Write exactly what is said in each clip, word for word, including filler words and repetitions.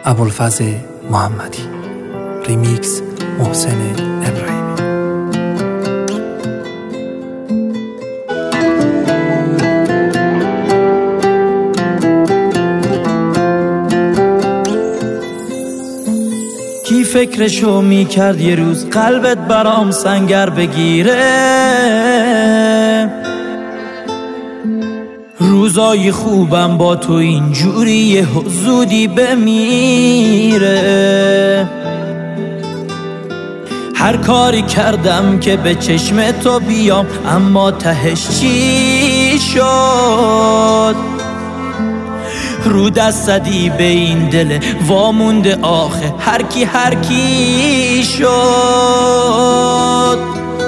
ابوالفضل محمدی. ریمیکس محسن ابراهیمی. کی فکرشو میکرد یه روز قلبت برام سنگر بگیره؟ روزای خوبم با تو اینجوری یه زودی بمیره. هر کاری کردم که به چشم تو بیام، اما تهش چی شد؟ رو دست زدی به این دل وامونده، آخه هر کی هر کی شد.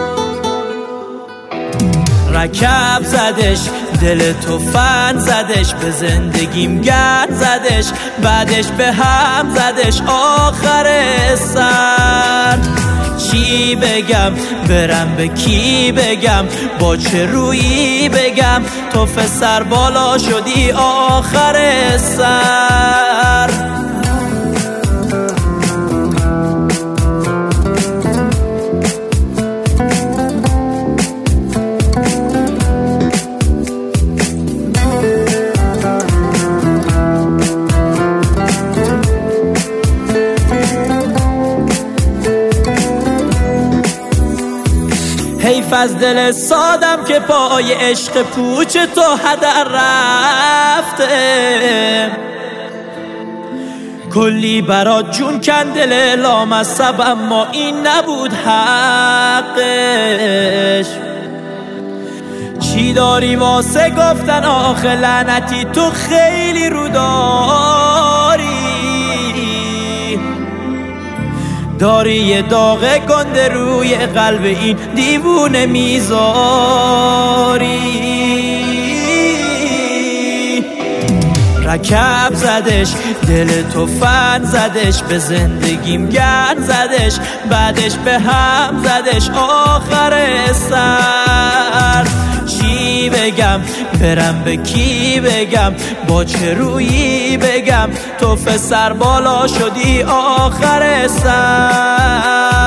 رکب زدش دل تو، فن زدش به زندگیم، گرد زدش بعدش به هم زدش آخر سر. چی بگم برم به کی بگم، با چه رویی بگم تو سر بالا شدی آخر سر. حیف از دل سادم که پای عشق پوچ تو هدر رفته. کلی برات جون کن دل لامصب، اما این نبود حقش. چی داری واسه گفتن آخه لعنتی تو خیلی رو داری. داری یه داغ گنده روی قلب این دیوونه میذاری. رکب زدش دل تو، فن زدش به زندگیم، گرد زدش بعدش به هم زدش آخر سر. چی بگم برم به کی بگم، با چه رویی بگم تو سر بالا شدی آخر سر.